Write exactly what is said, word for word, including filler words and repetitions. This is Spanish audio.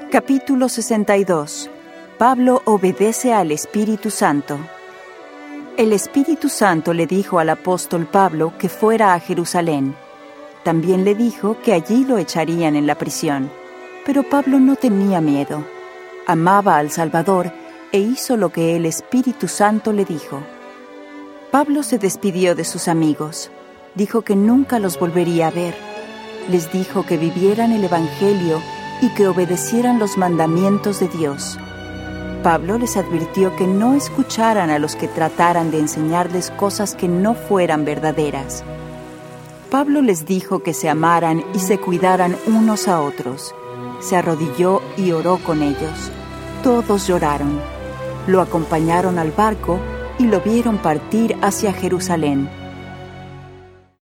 Capítulo sesenta y dos. Pablo obedece al Espíritu Santo. El Espíritu Santo le dijo al apóstol Pablo que fuera a Jerusalén. También le dijo que allí lo echarían en la prisión. Pero Pablo no tenía miedo. Amaba al Salvador e hizo lo que el Espíritu Santo le dijo. Pablo se despidió de sus amigos. Dijo que nunca los volvería a ver. Les dijo que vivieran el Evangelio y que obedecieran los mandamientos de Dios. Pablo les advirtió que no escucharan a los que trataran de enseñarles cosas que no fueran verdaderas. Pablo les dijo que se amaran y se cuidaran unos a otros. Se arrodilló y oró con ellos. Todos lloraron. Lo acompañaron al barco y lo vieron partir hacia Jerusalén.